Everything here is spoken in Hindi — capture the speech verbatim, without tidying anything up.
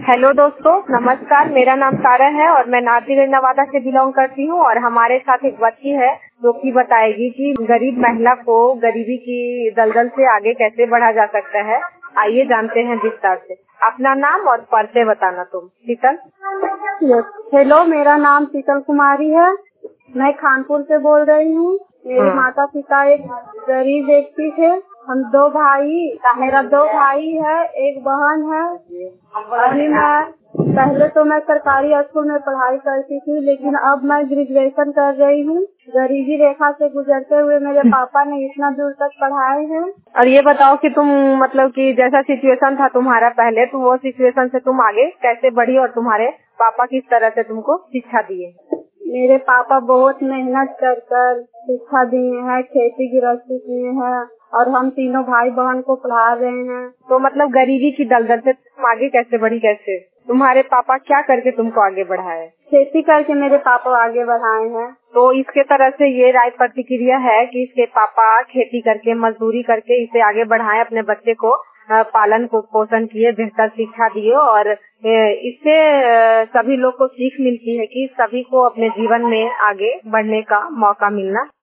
हेलो दोस्तों, नमस्कार। मेरा नाम सारा है और मैं नाथद्वीप नवादा से बिलोंग करती हूँ और हमारे साथ एक बच्ची है जो कि बताएगी कि गरीब महिला को गरीबी की दलदल से आगे कैसे बढ़ा जा सकता है। आइए जानते हैं विस्तार से। अपना नाम और परिचय बताना। तुम शीतल? हेलो, मेरा नाम शीतल कुमारी है। मैं खानपुर से बोल रही हूँ। मेरे माता पिता एक गरीब व्यक्ति थे। हम दो भाई मेरा दो भाई है, एक बहन है। अभी मैं पहले तो मैं सरकारी स्कूल में पढ़ाई करती थी, लेकिन अब मैं ग्रेजुएशन कर रही हूँ। गरीबी रेखा से गुजरते हुए मेरे पापा ने इतना दूर तक पढ़ाए हैं। और ये बताओ कि तुम मतलब कि जैसा सिचुएशन था तुम्हारा पहले, तो वो सिचुएशन से तुम आगे कैसे बढ़ी और तुम्हारे पापा किस तरह से तुमको शिक्षा दिए? मेरे पापा बहुत मेहनत कर कर शिक्षा दिए हैं, खेती गृहस्थी किए हैं और हम तीनों भाई बहन को पढ़ा रहे हैं। तो मतलब गरीबी की दलदल से तुम आगे कैसे बढ़ी? कैसे तुम्हारे पापा क्या करके तुमको आगे बढ़ाए? खेती करके मेरे पापा आगे बढ़ाए हैं। तो इसके तरह से ये राय प्रतिक्रिया है कि इसके पापा खेती करके मजदूरी करके इसे आगे बढ़ाए, अपने बच्चे को पालन को पोषण किए, बेहतर शिक्षा दिए और इससे सभी लोग को सीख मिलती है कि सभी को अपने जीवन में आगे बढ़ने का मौका मिलना